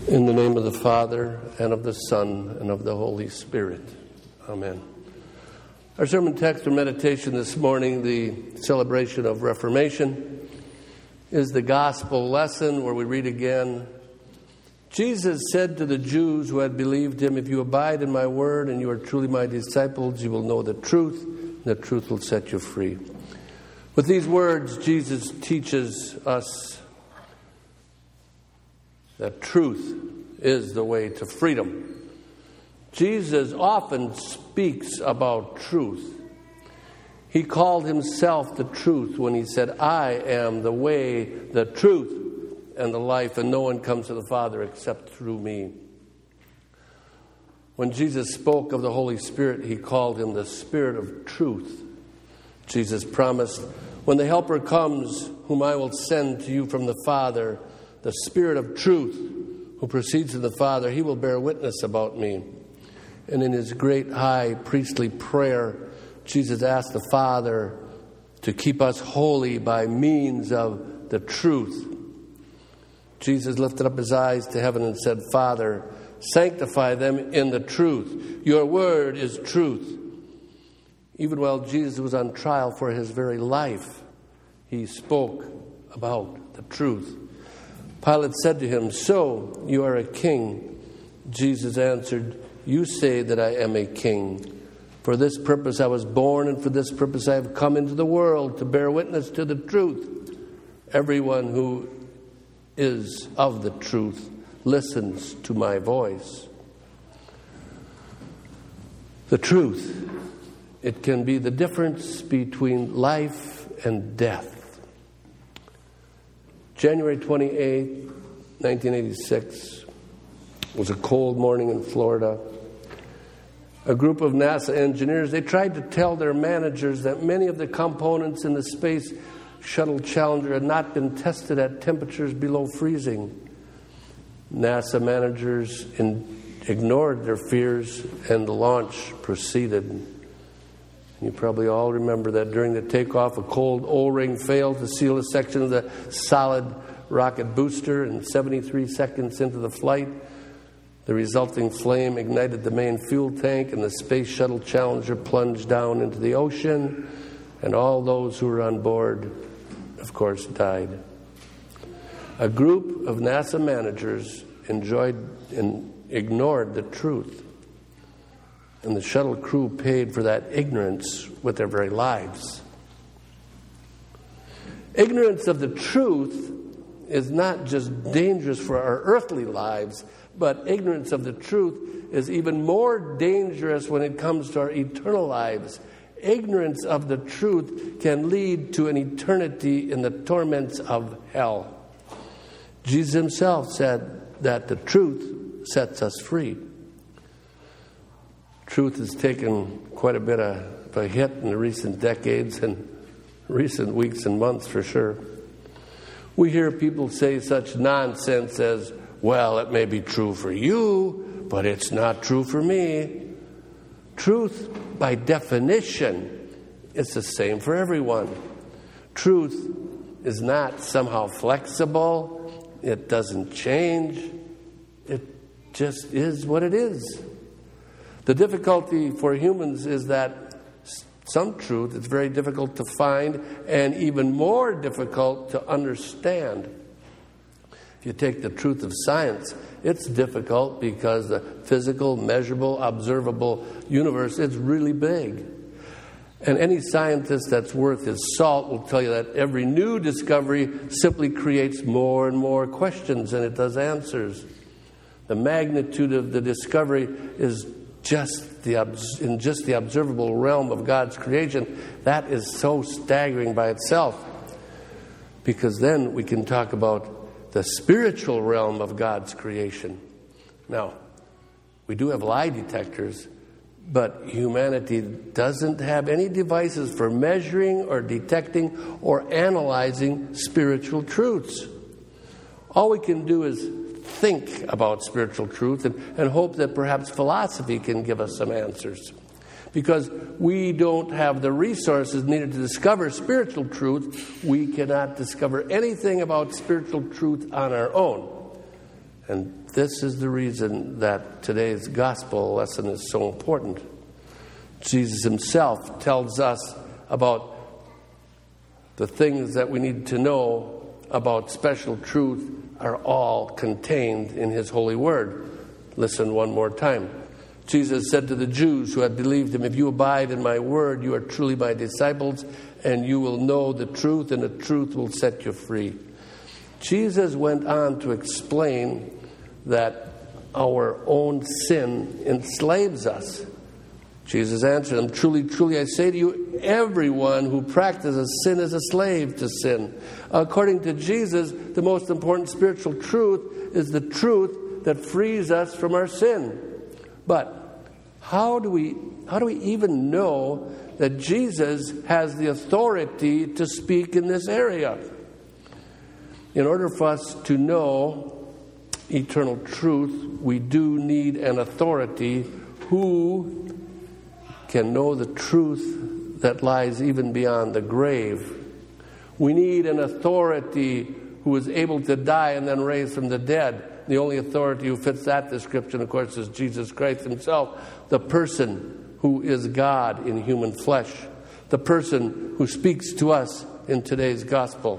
In the name of the Father, and of the Son, and of the Holy Spirit. Amen. Our sermon text or meditation this morning, the celebration of Reformation, is the gospel lesson where we read again, Jesus said to the Jews who had believed him, "If you abide in my word and you are truly my disciples, you will know the truth, and the truth will set you free." With these words, Jesus teaches us that truth is the way to freedom. Jesus often speaks about truth. He called himself the truth when he said, "I am the way, the truth, and the life, and no one comes to the Father except through me." When Jesus spoke of the Holy Spirit, he called him the Spirit of truth. Jesus promised, "When the Helper comes, whom I will send to you from the Father, the Spirit of truth, who proceeds from the Father, he will bear witness about me." And in his great high priestly prayer, Jesus asked the Father to keep us holy by means of the truth. Jesus lifted up his eyes to heaven and said, "Father, sanctify them in the truth. Your word is truth." Even while Jesus was on trial for his very life, he spoke about the truth. Pilate said to him, "So you are a king?" Jesus answered, "You say that I am a king. For this purpose I was born, and for this purpose I have come into the world, to bear witness to the truth. Everyone who is of the truth listens to my voice." The truth, it can be the difference between life and death. January 28, 1986 was a cold morning in Florida. A group of NASA engineers, they tried to tell their managers that many of the components in the Space Shuttle Challenger had not been tested at temperatures below freezing. NASA managers ignored their fears, and the launch proceeded. You probably all remember that during the takeoff, a cold O-ring failed to seal a section of the solid rocket booster, and 73 seconds into the flight, the resulting flame ignited the main fuel tank, and the Space Shuttle Challenger plunged down into the ocean, and all those who were on board, of course, died. A group of NASA managers ignored the truth. And the shuttle crew paid for that ignorance with their very lives. Ignorance of the truth is not just dangerous for our earthly lives, but ignorance of the truth is even more dangerous when it comes to our eternal lives. Ignorance of the truth can lead to an eternity in the torments of hell. Jesus himself said that the truth sets us free. Truth has taken quite a bit of a hit in the recent decades and recent weeks and months for sure. We hear people say such nonsense as, "Well, it may be true for you, but it's not true for me." Truth, by definition, is the same for everyone. Truth is not somehow flexible. It doesn't change. It just is what it is. The difficulty for humans is that some truth is very difficult to find and even more difficult to understand. If you take the truth of science, it's difficult because the physical, measurable, observable universe is really big. And any scientist that's worth his salt will tell you that every new discovery simply creates more and more questions than it does answers. The magnitude of the discovery is in just the observable realm of God's creation. That is so staggering by itself. Because then we can talk about the spiritual realm of God's creation. Now, we do have lie detectors, but humanity doesn't have any devices for measuring or detecting or analyzing spiritual truths. All we can do is think about spiritual truth and hope that perhaps philosophy can give us some answers. Because we don't have the resources needed to discover spiritual truth, we cannot discover anything about spiritual truth on our own. And this is the reason that today's gospel lesson is so important. Jesus himself tells us about the things that we need to know about special truth are all contained in his holy word. Listen one more time. Jesus said to the Jews who had believed him, "If you abide in my word, you are truly my disciples, and you will know the truth, and the truth will set you free." Jesus went on to explain that our own sin enslaves us. Jesus answered them, "Truly, truly, I say to you, everyone who practices sin is a slave to sin." According to Jesus, the most important spiritual truth is the truth that frees us from our sin. But how do we even know that Jesus has the authority to speak in this area? In order for us to know eternal truth, we do need an authority who can know the truth that lies even beyond the grave. We need an authority who is able to die and then raise from the dead. The only authority who fits that description, of course, is Jesus Christ himself, the person who is God in human flesh, the person who speaks to us in today's gospel.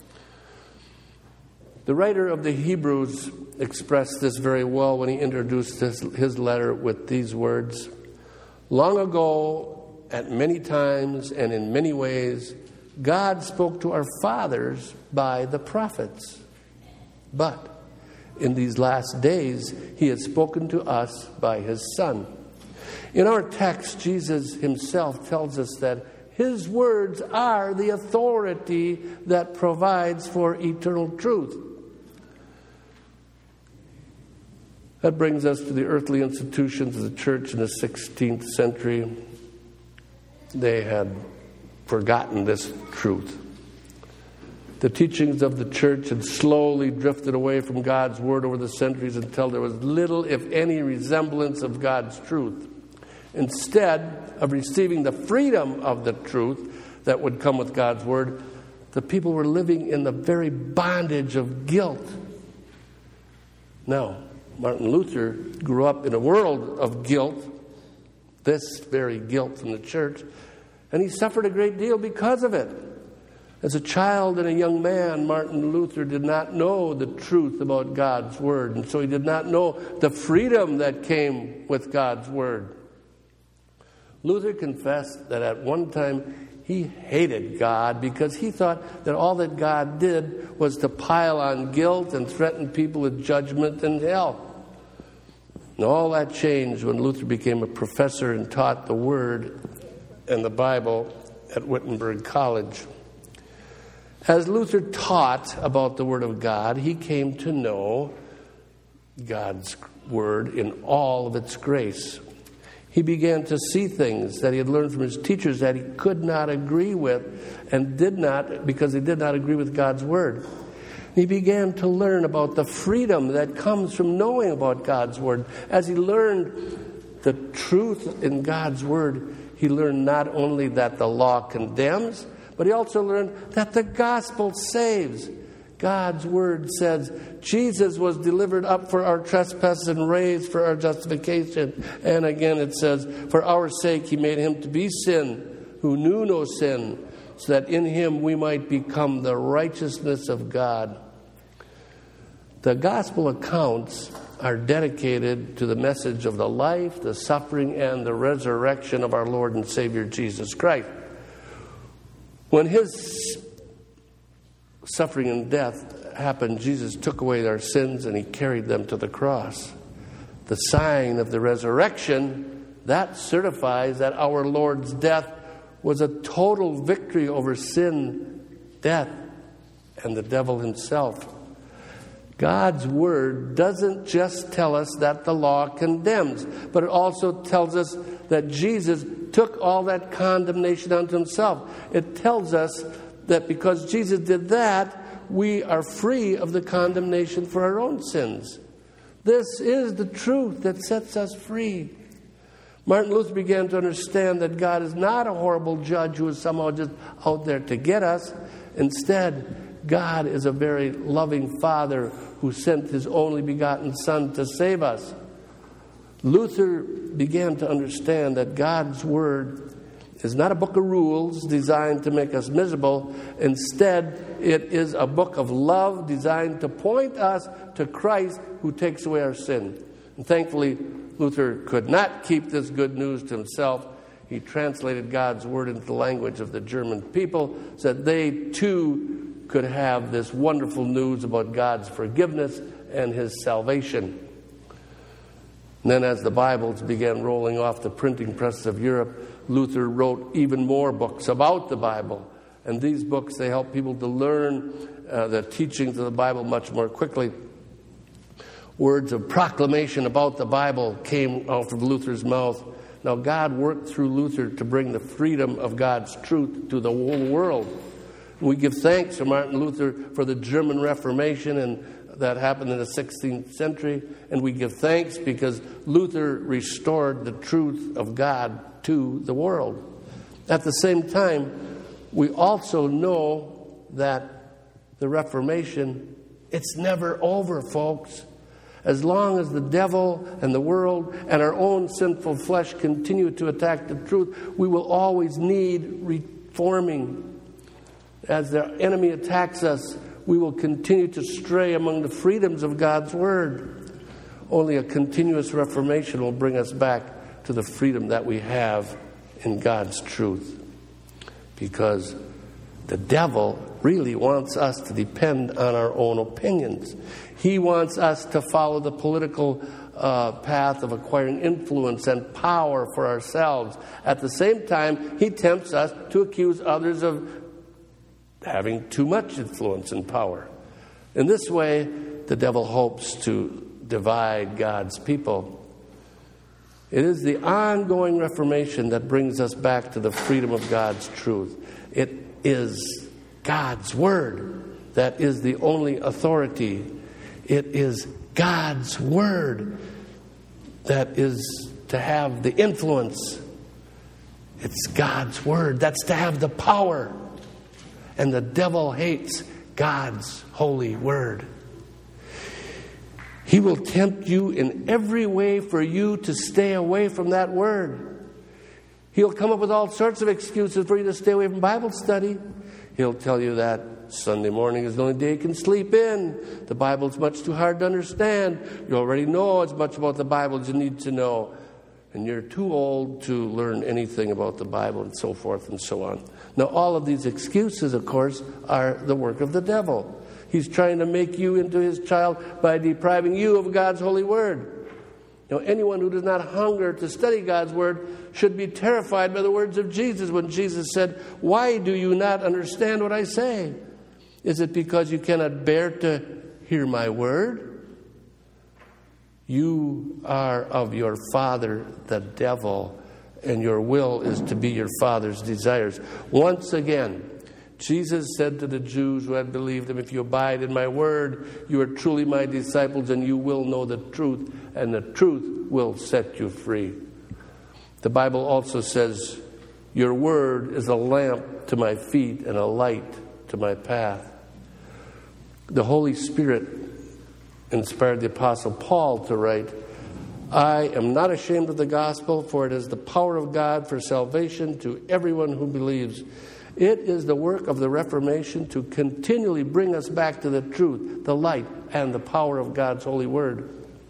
The writer of the Hebrews expressed this very well when he introduced his letter with these words: "Long ago, at many times and in many ways, God spoke to our fathers by the prophets. But in these last days, he has spoken to us by his Son." In our text, Jesus himself tells us that his words are the authority that provides for eternal truth. That brings us to the earthly institutions of the church in the 16th century. They had forgotten this truth. The teachings of the church had slowly drifted away from God's word over the centuries until there was little, if any, resemblance of God's truth. Instead of receiving the freedom of the truth that would come with God's word, the people were living in the very bondage of guilt. Now, Martin Luther grew up in a world of guilt, this very guilt from the church, and he suffered a great deal because of it. As a child and a young man, Martin Luther did not know the truth about God's word, and so he did not know the freedom that came with God's word. Luther confessed that at one time he hated God because he thought that all that God did was to pile on guilt and threaten people with judgment and hell. And all that changed when Luther became a professor and taught the Word and the Bible at Wittenberg College. As Luther taught about the Word of God, he came to know God's Word in all of its grace. He began to see things that he had learned from his teachers that he could not agree with and did not, because they did not agree with God's Word. He began to learn about the freedom that comes from knowing about God's Word. As he learned the truth in God's Word, he learned not only that the law condemns, but he also learned that the gospel saves. God's Word says Jesus was delivered up for our trespasses and raised for our justification. And again it says, for our sake he made him to be sin who knew no sin, so that in him we might become the righteousness of God. The gospel accounts are dedicated to the message of the life, the suffering, and the resurrection of our Lord and Savior Jesus Christ. When his suffering and death happened, Jesus took away our sins and he carried them to the cross. The sign of the resurrection, that certifies that our Lord's death was a total victory over sin, death, and the devil himself. God's Word doesn't just tell us that the law condemns, but it also tells us that Jesus took all that condemnation unto himself. It tells us that because Jesus did that, we are free of the condemnation for our own sins. This is the truth that sets us free. Martin Luther began to understand that God is not a horrible judge who is somehow just out there to get us. Instead, God is a very loving Father who sent His only begotten Son to save us. Luther began to understand that God's Word is not a book of rules designed to make us miserable. Instead, it is a book of love designed to point us to Christ who takes away our sin. And thankfully, Luther could not keep this good news to himself. He translated God's Word into the language of the German people so that they too could have this wonderful news about God's forgiveness and His salvation. And then as the Bibles began rolling off the printing presses of Europe, Luther wrote even more books about the Bible. And these books, they help people to learn the teachings of the Bible much more quickly. Words of proclamation about the Bible came out of Luther's mouth. Now, God worked through Luther to bring the freedom of God's truth to the whole world. We give thanks to Martin Luther for the German Reformation, and that happened in the 16th century. And we give thanks because Luther restored the truth of God to the world. At the same time, we also know that the Reformation, it's never over, folks. As long as the devil and the world and our own sinful flesh continue to attack the truth, we will always need reforming. As the enemy attacks us, we will continue to stray among the freedoms of God's Word. Only a continuous reformation will bring us back to the freedom that we have in God's truth. Because the devil really wants us to depend on our own opinions. He wants us to follow the political path of acquiring influence and power for ourselves. At the same time, he tempts us to accuse others of having too much influence and power. In this way, the devil hopes to divide God's people. It is the ongoing reformation that brings us back to the freedom of God's truth. It is God's Word that is the only authority. It is God's Word that is to have the influence. It's God's Word that's to have the power. And the devil hates God's holy Word. He will tempt you in every way for you to stay away from that Word. He'll come up with all sorts of excuses for you to stay away from Bible study. He'll tell you that Sunday morning is the only day you can sleep in. The Bible's much too hard to understand. You already know as much about the Bible as you need to know. And you're too old to learn anything about the Bible, and so forth and so on. Now, all of these excuses, of course, are the work of the devil. He's trying to make you into his child by depriving you of God's holy Word. You know, anyone who does not hunger to study God's Word should be terrified by the words of Jesus when Jesus said, "Why do you not understand what I say? Is it because you cannot bear to hear my word? You are of your father, the devil, and your will is to be your father's desires." Once again, Jesus said to the Jews who had believed him, "If you abide in my word, you are truly my disciples, and you will know the truth, and the truth will set you free." The Bible also says, "Your word is a lamp to my feet and a light to my path." The Holy Spirit inspired the Apostle Paul to write, "I am not ashamed of the gospel, for it is the power of God for salvation to everyone who believes." It is the work of the Reformation to continually bring us back to the truth, the light, and the power of God's holy word.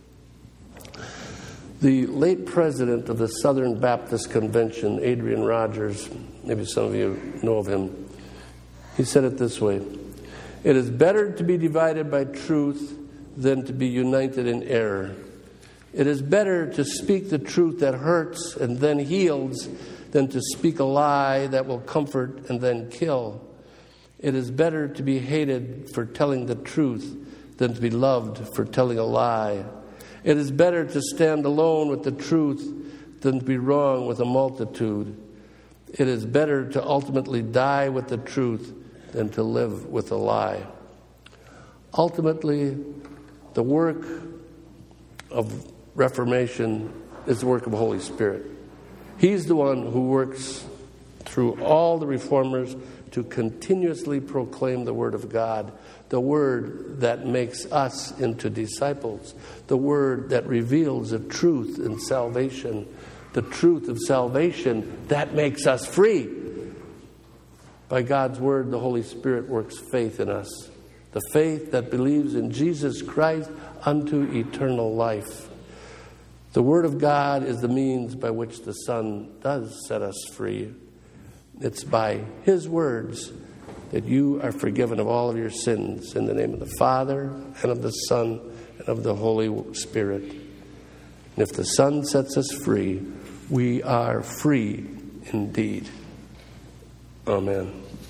The late president of the Southern Baptist Convention, Adrian Rogers, maybe some of you know of him, he said it this way: "It is better to be divided by truth than to be united in error. It is better to speak the truth that hurts and then heals than to speak a lie that will comfort and then kill. It is better to be hated for telling the truth than to be loved for telling a lie. It is better to stand alone with the truth than to be wrong with a multitude. It is better to ultimately die with the truth than to live with a lie." Ultimately, the work of Reformation is the work of the Holy Spirit. He's the one who works through all the reformers to continuously proclaim the Word of God, the Word that makes us into disciples, the Word that reveals the truth in salvation, the truth of salvation that makes us free. By God's Word, the Holy Spirit works faith in us, the faith that believes in Jesus Christ unto eternal life. The Word of God is the means by which the Son does set us free. It's by His words that you are forgiven of all of your sins, in the name of the Father, and of the Son, and of the Holy Spirit. And if the Son sets us free, we are free indeed. Amen.